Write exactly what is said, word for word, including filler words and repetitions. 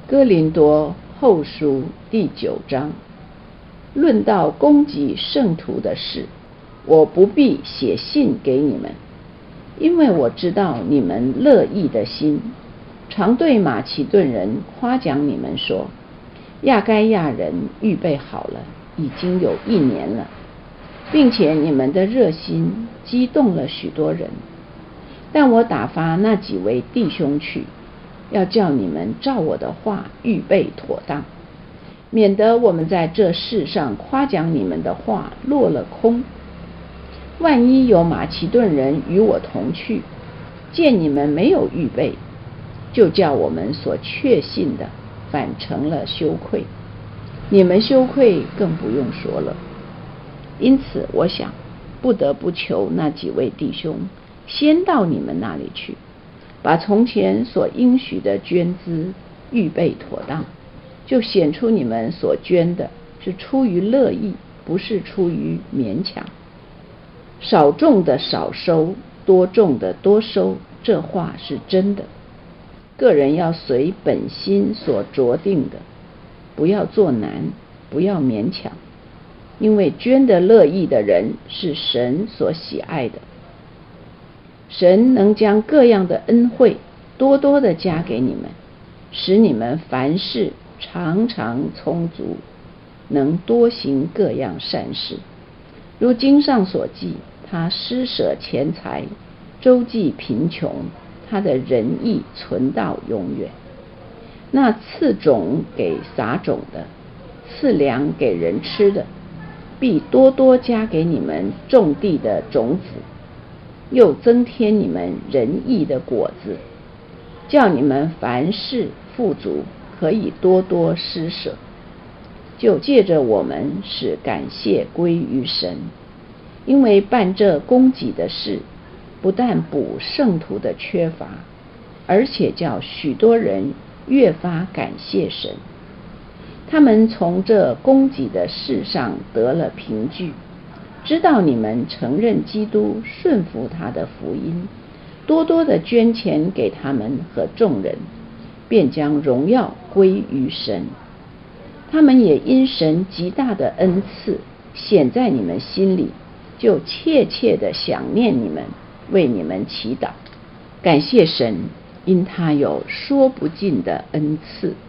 哥林多后书第九章，论到攻击圣徒的事，我不必写信给你们，因为我知道你们乐意的心，常对马其顿人夸奖你们说，亚该亚人预备好了，已经有一年了，并且你们的热心激动了许多人。但我打发那几位弟兄去，要叫你们照我的话预备妥当，免得我们在这世上夸奖你们的话落了空。万一有马其顿人与我同去，见你们没有预备，就叫我们所确信的反成了羞愧，你们羞愧更不用说了。因此我想不得不求那几位弟兄先到你们那里去，把从前所应许的捐资预备妥当，就显出你们所捐的是出于乐意，不是出于勉强。少种的少收，多种的多收，这话是真的。个人要随本心所酌定的，不要做难，不要勉强，因为捐的乐意的人是神所喜爱的。神能将各样的恩惠多多的加给你们，使你们凡事常常充足，能多行各样善事。如经上所记，他施舍钱财，周济贫穷，他的仁义存到永远。那赐种给撒种的，赐粮给人吃的，必多多加给你们种地的种子，又增添你们仁义的果子，叫你们凡事富足，可以多多施舍，就借着我们使感谢归于神。因为办这供给的事，不但补圣徒的缺乏，而且叫许多人越发感谢神。他们从这供给的事上得了凭据，知道你们承认基督，顺服他的福音，多多的捐钱给他们和众人，便将荣耀归于神。他们也因神极大的恩赐显在你们心里，就切切的想念你们，为你们祈祷，感谢神，因他有说不尽的恩赐。